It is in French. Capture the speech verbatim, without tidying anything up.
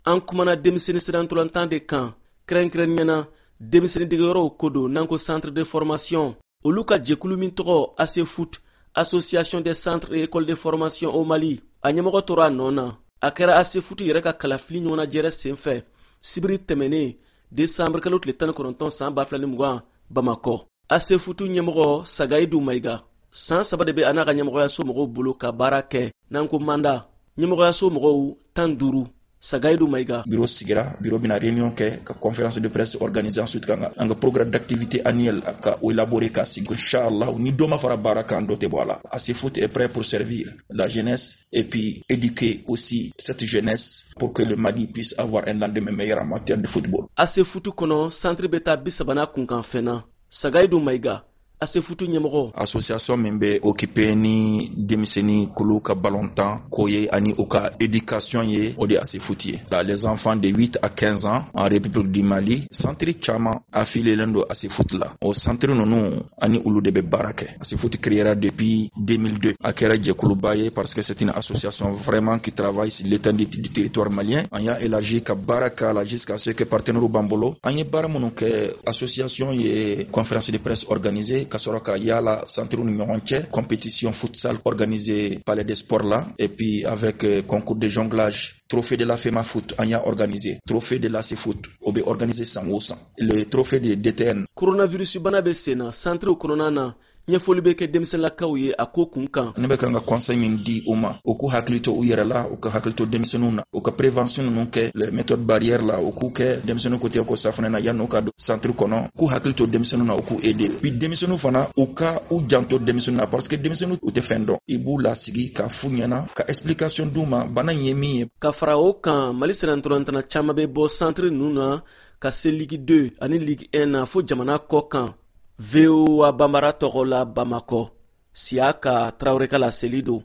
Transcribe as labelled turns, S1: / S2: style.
S1: an kumana denmisɛnnin sirantolantan de kan kɛrɛnkɛrɛnniyana denmisɛnnin degeyɔrɔw ko don n'an ko centre de formation olu ka jɛkulu min tɔgɔ ASEFOOT association des centres et écoles de formation au Mali a ɲɛmɔgɔ tora a nɔ na a kɛra ASEFOOT yɛrɛ ka kalafili ɲɔgɔnna jɛrɛ senfɛ sibiri tɛmɛnen décembre kalo tile tan ni kɔnɔntɔn san ba fila ni mugan Bamakɔ. ASEFOOT ɲɛmɔgɔ Sagayidu Mayiga san saba de bɛ a n'a ka ɲɛmɔgɔyaso mɔgɔw bolo ka baara kɛ n'an ko manda ɲɛmɔgɔyaso mɔgɔw tan duuru. Sagayidu Mayiga
S2: bureau sigira bureau bina réunion kɛ ka conférence de presse organisée ensuite ka an ka programme d'activité annuel ka o élaborer ka sigi inchallah ni doma fara baara kan do te bola ASEFOOT est prêt pour servir la jeunesse et puis éduquer aussi cette jeunesse pour que le Mali puisse avoir un lendemain meilleur en matière de football.
S1: ASEFOOT kono centre beta bisabana kunkan fena. Sagayidu Mayiga ASEFOOT ɲɛmɔgɔ
S2: association min bɛ occupé ni denmisɛnnin kulu ka ballontan ko ye ani u ka éducation ye o de ASEFOOT ye. Les enfants de huit à quinze ans en République du Mali centre caman affilielen do ASEFOOT la. O centre ninnu ani olu de bɛ baara kɛ. ASEFOOT créera depuis deux mille deux a kɛra jɛkuluba ye parce que c'est une association vraiment qui travaille sur l'étendue du territoire malien. An y'a élargi ka baara k'a la jusqu'à ce que partenaires b'an bolo. An ye baara minnu kɛ association ye conférence de presse organisée ka sɔrɔ ka yala centre ni ɲɔgɔn cɛ compétition futsal organisée par les sports là et puis avec euh, concours de jonglage trophée de la FEMAFOOT an y'a organisé trophée de l'ASEFOOT o bɛ organisé san o san le trophée de D T N.
S1: Coronavirus bana bɛ sen na centre kɔnɔna na ɲɛfɔli bɛ kɛ denmisɛnninlakaw ye a ko kun kan.
S2: Ne bɛ kan ka conseil min di u ma u k'u hakili to u yɛrɛ la u ka hakili to denmisɛnninw na u ka prévention ninnu kɛ les méthodes barrières la u k'u kɛ denmisɛnninw côté ko safunɛ na yan'u ka don centre kɔnɔ k'u hakili to denmisɛnninw na u k'u aider puis denmisɛnninw fana u ka u janto denmisɛnninw na parce que denmisɛnninw u tɛ fɛn dɔn i b'u lasigi ka fu ɲɛna ka explication d'u ma bana in ye min ye.
S1: Ka fara o kan Mali sirantolantana caman bɛ bɔ centre ninnu na ka se ligue deux ani ligue un na fo jamana kɔ kan. V O A Bambara tɔgɔ la Bamakɔ Siaka Traoré ka laseli don.